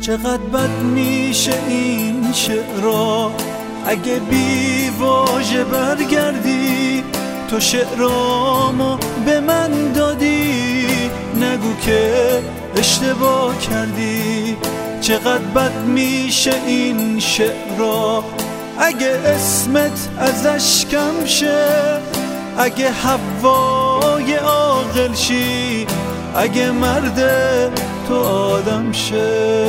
چقدر بد میشه این شعرها اگه بی واژه برگردی. تو شعرامو به من دادی، نگو که اشتباه کردی. چقدر بد میشه این شعرها اگه اسمت ازش کم شه، اگه حوای عاقل شی، اگه مرد تو آدم شه.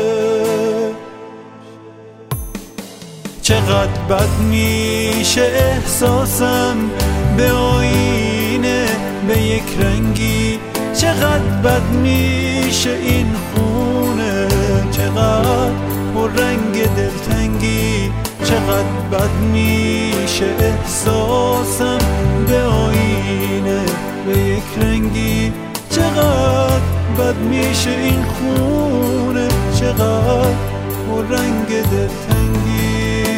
چقدر بد میشه احساسم به آینه به یک رنگی. چقدر بد میشه این خونه، چقدر پر رنگ دلتنگی. چقدر بد میشه احساسم به آینه به یک رنگی. چقدر بد میشه این خونه، چقدر پر رنگ دلتنگی.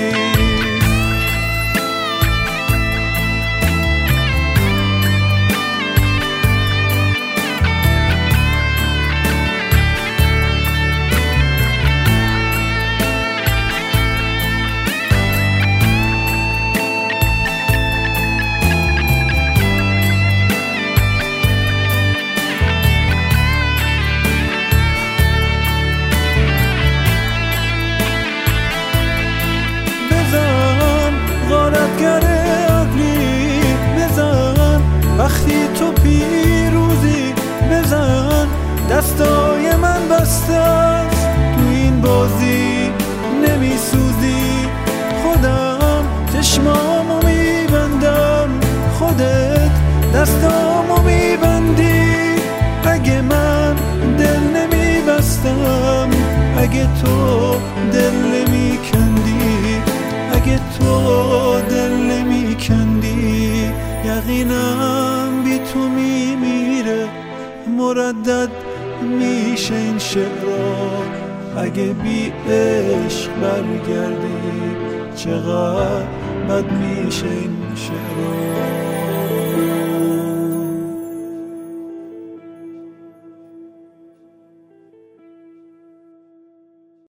وقتی تو پیروزی بزن، دستای من بسته است تو این بازی نمیسوزی. خودم چشمامو میبندم، خودت دستامو میبندی. اگه من دل نمیبستم، اگه تو دل نمیکندی، اگه تو دل نمیکندی، یقینم بی تو میمیره. مردد میشه این شعرها اگه بی عشق برگردی. چقدر بد میشه این شعرها.